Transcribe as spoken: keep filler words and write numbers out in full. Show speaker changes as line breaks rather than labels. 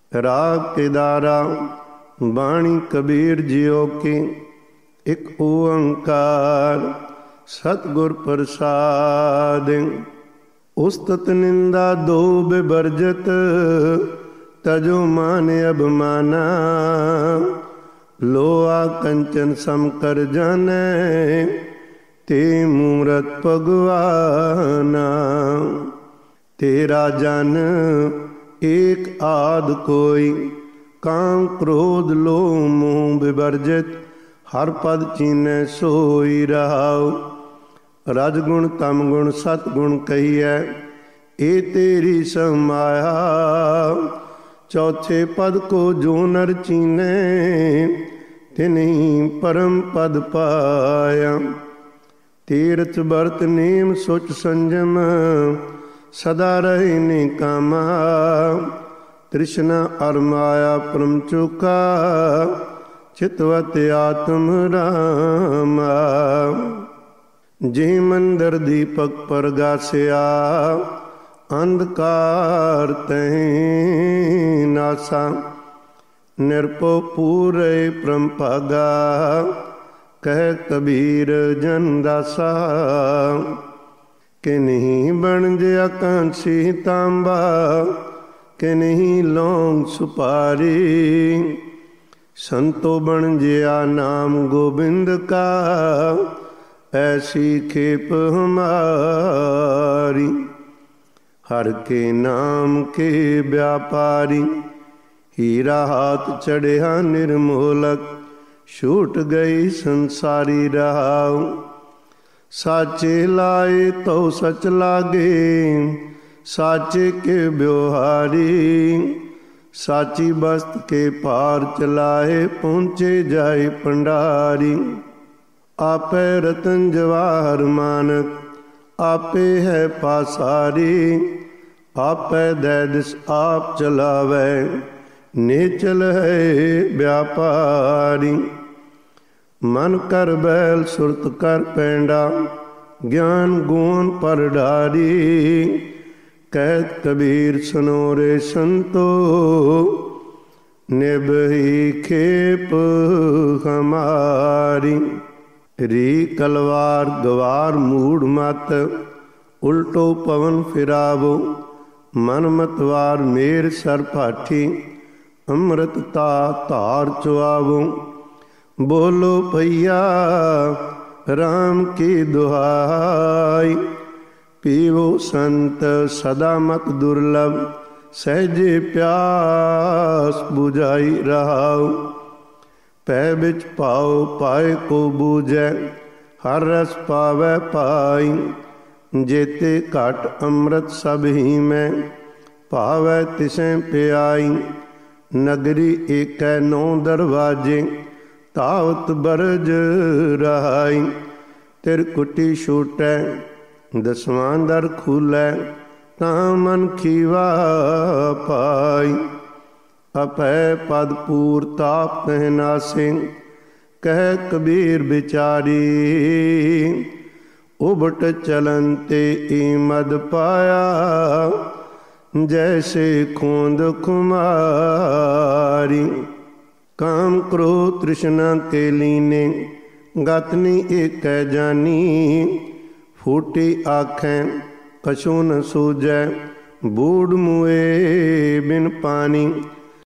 राग केदारा बाणी कबीर जियो के एक ओंकार सतगुर प्रसाद। उस्तत निंदा दो बिबरजत तजो मान अभिमाना। लोहा कंचन सम कर जाने ते मूरत भगवाना। तेरा जन एक आद कोई काम क्रोध लो मोह विवर्जित। हर पद चीने सोई रहाओ। रजगुण तम गुण सतगुण कहिए ए तेरी समाया। चौथे पद को जो नर चीने तिन्हीं परम पद पाया। तीर्थ बरत नेम सोच संजम सदा रहे निकामा। तृष्णा अर माया परम चुका चितवत आत्म रामा। जे मंदिर दीपक परगासिया अंधकार तहीं नासा। निरपो पूरे परम भागा कह कबीर जन दासा। कि नहीं बन जया कांसी तांबा कि नहीं लौंग सुपारी। संतो बन जया नाम गोबिंद का ऐसी खेप हमारी। हर के नाम के व्यापारी हीरा हाथ चढ़िया निर्मोलक। छूट गई संसारी राह साचे लाए तो सच लागे। साचे के ब्योहारी साची बस्त के पार चलाए पहुँचे जाए भंडारी। आपे रतन जवाहर मानक आपे है पासारी। आपे दे दिस आप चलावे नेचल है व्यापारी। मन कर बैल सुरत कर पैंडा ज्ञान गुण पर डारी। कहत कबीर सुनो रे संतो निभही खेप हमारी। री कलवार गवार मूड मत उल्टो पवन फिरावो। मन मतवार मेर सर पाठी अमृत ता धार चुआवो। बोलो भैया राम की दुहाई। पीवो संत सदा मत दुर्लभ सहजे प्यास बुझाई रहाओ। पै बिच पाओ पाए को बूझै हर रस पावै पाई। जेते घट अमृत सब ही में पावै तिसें प्याई। नगरी एक नौ दरवाजे तावत बरज रहाई। तिरकुटी छूटै दसवां दर खुलै तां मन खीवा पाई। अपै पद पूर ताप कहनासे कह कबीर बिचारी। उबट चलन ते ईमद पाया जैसे खोंद खुमारी। काम क्रोध तृष्णा के लीने गतनी एक जानी। फूटी आखें कछु न सूझै बूढ़ मुए बिन पानी।